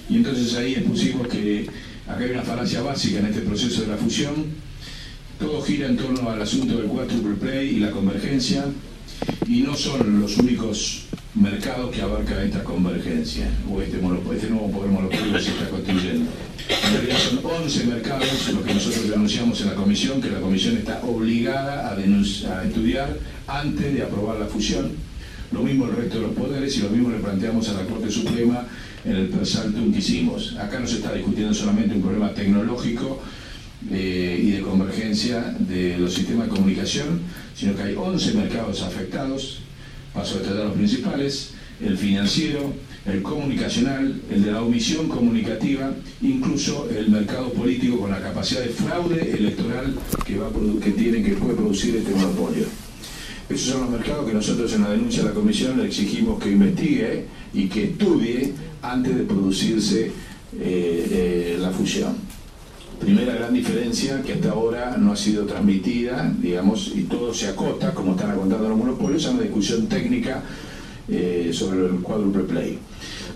y entonces ahí expusimos que acá hay una falacia básica en este proceso de la fusión. Todo gira en torno al asunto del quadruple play y la convergencia, y no son los únicos mercados que abarca esta convergencia, o este nuevo poder monopolio que se está construyendo. En realidad son 11 mercados los que nosotros denunciamos en la comisión, que la comisión está obligada a estudiar antes de aprobar la fusión. Lo mismo el resto de los poderes, y lo mismo le planteamos a la Corte Suprema en el persaltum que hicimos. Acá no se está discutiendo solamente un problema tecnológico y de convergencia de los sistemas de comunicación, sino que hay 11 mercados afectados. Paso a detallar los principales: el financiero, el comunicacional, el de la omisión comunicativa, incluso el mercado político con la capacidad de fraude electoral que puede producir este monopolio. Esos son los mercados que nosotros en la denuncia a la comisión le exigimos que investigue y que estudie antes de producirse la fusión. Primera gran diferencia, que hasta ahora no ha sido transmitida, digamos, y todo se acota, como están acotando los monopolios, a una discusión técnica sobre el quadruple play.